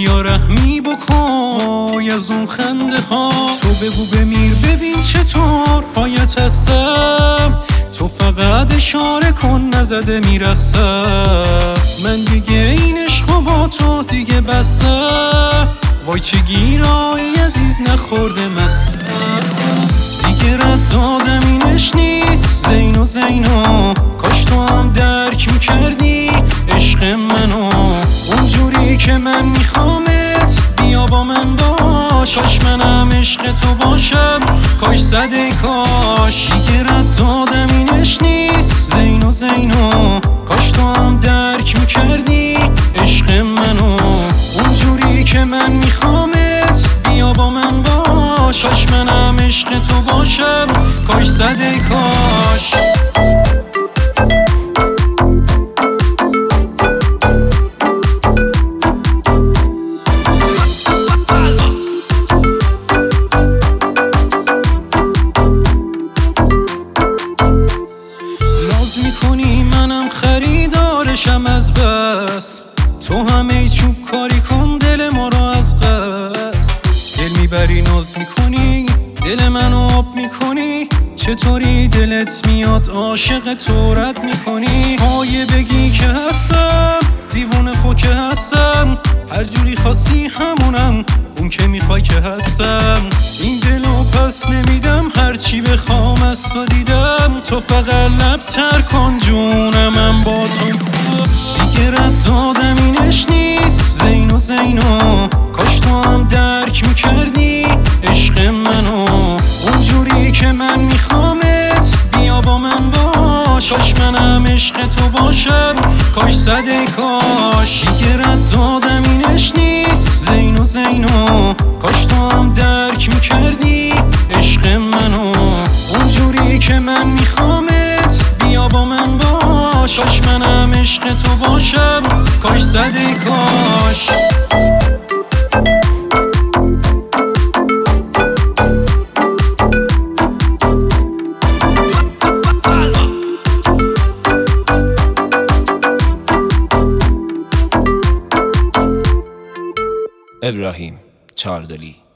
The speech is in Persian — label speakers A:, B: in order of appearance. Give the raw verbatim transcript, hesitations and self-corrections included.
A: بیا رحمی بکن از اون خنده ها. تو بگو بمیر ببین چطور پایت هستم، تو فقط اشاره کن نزده میرقصم. من دیگه این عشقو با تو دیگه بستم، وای چه گیرایی عزیز نخورده مستم. دیگه رد دادم اینش نیست زینو زینو، کاش تو هم درک میکردی عشق منو. اونجوری که من میخوامت بیا با من باش، کاش منم عشق تو باشم کاش زده کاش. دیگه رد دادم اینش نیست زینو زینو، کاش تو هم درک میکردی عشق منو. اونجوری که من میخوامت بیا با من باش، کاش منم عشق تو باشم کاش زده کاش. ناز میکنی منم خریدارشم از بس، تو همه چوب کاری کن دل ما رو از قصد. دل میبری ناز میکنی دل منو آب میکنی، چطوری دلت میاد عاشق تو رد میکنی. پایه بگی که هستم دیوونه خو که هستم، هر جوری خواستی همونم اون که میخوای که هستم. این دلو پس نمیدم هرچی بخوام از تو دیدم، تو فقط لب تر کن جونم من با تو. دیگه رد دادم اینش نیست زینو زینو، کاش تو هم درک میکردی عشق منو. اونجوری که من میخوامت بیا با من باش، کاش منم عشق تو باشم کاش زده کاش. دیگه رد دادم اینش نیست زینو زینو، کاش تو هم درک میکردی عشق منو. اونجوری که من میخوامت بیا با من باش، کاش منم عشق تو باشم کاش زده کاش.
B: ابراهیم چهاردلی.